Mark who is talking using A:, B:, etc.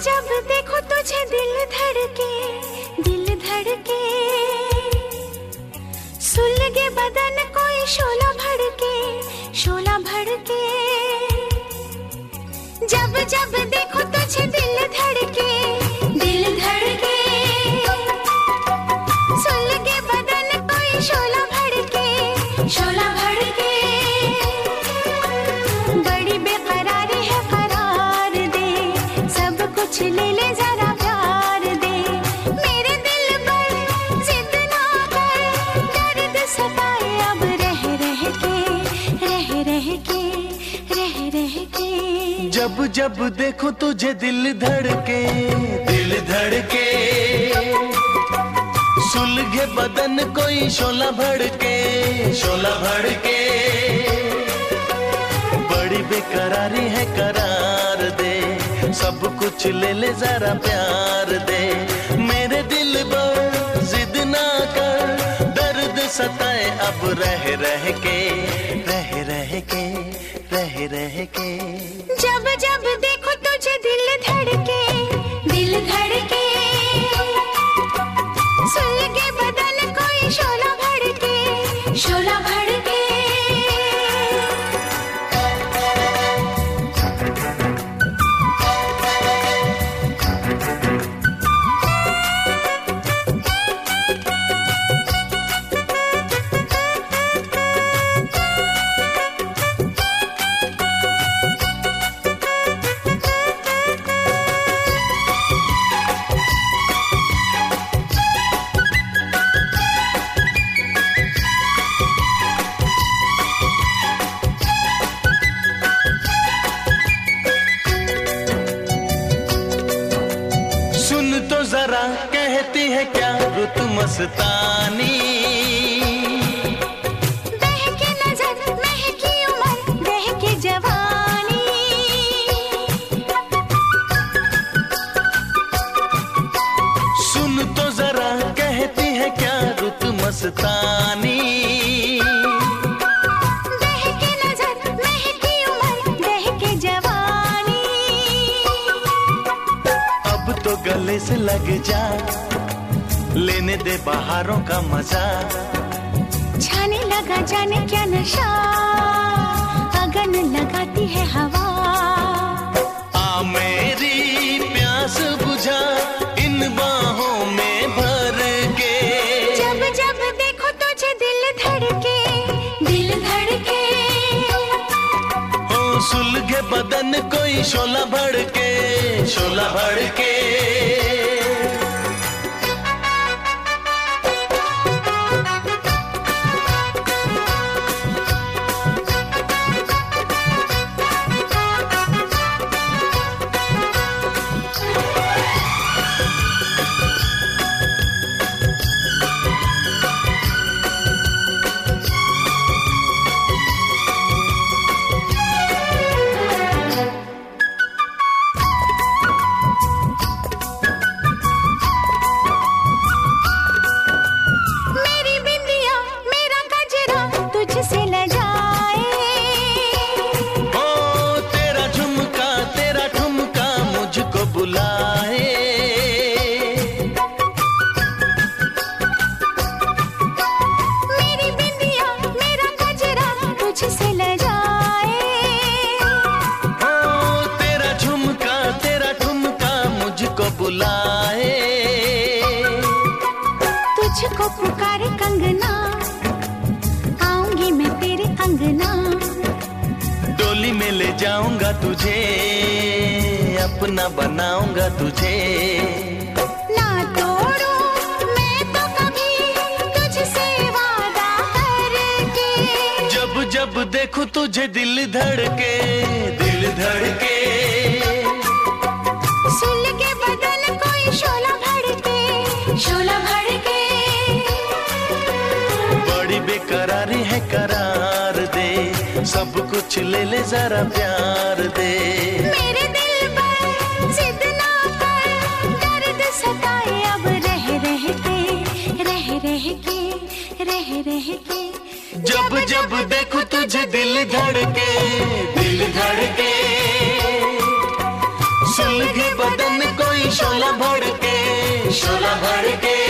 A: जब देखो तुझे दिल धड़के सुलगे बदन कोई शोला भड़के जब जब देखो तुझे दिल धड़के सुलगे बदन कोई शोला भड़के बड़ी बेकरारी है करार दे सब कुछ ले ले जरा प्यार दे मेरे दिल पर जिद ना कर दर्द सताए अब रह के
B: जब जब देखो तुझे दिल धड़के सुलगे बदन कोई शोला भड़के बड़ी बेकरारी है करार दे सब कुछ ले ले जरा प्यार दे मेरे दिल पर जिद ना कर दर्द सताए अब रह के
A: जब जब देखो तुझे दिल धड़के सुलगे बदन कोई शोला भड़के
B: तो जरा कहती है क्या रुत मस्तानी
A: बहके नजर महकी उम्र बहके जवानी
B: सुन तो जरा कहती है क्या रुत मस्तानी
A: बहके नजर महकी उम्र बहके जवानी
B: अब तो गले से लग जा लेने दे बहारों का मजा
A: छाने लगा जाने क्या नशा अगन लगाती है हवा
B: आ मेरी प्यास बुझा इन बाहों में भर के
A: जब जब देखो तुझे दिल धड़के
B: हो सुलगे बदन कोई शोला भड़के
A: तुझको पुकारे कंगना आऊंगी मैं तेरे अंगना
B: डोली में ले जाऊंगा तुझे अपना बनाऊंगा तुझे
A: ना तोड़ूं मैं तो कभी तुझसे वादा करके
B: जब जब देखूं तुझे दिल धड़के
A: सुलगे बदन कोई शोला भड़के
B: बड़ी बेकरारी है करार दे सब कुछ ले ले जरा प्यार दे
A: मेरे दिल पर जिद ना कर दर्द सताए अब रह के
B: जब जब देखूं तुझे दिल धड़के सुलगे बदन शोला भड़के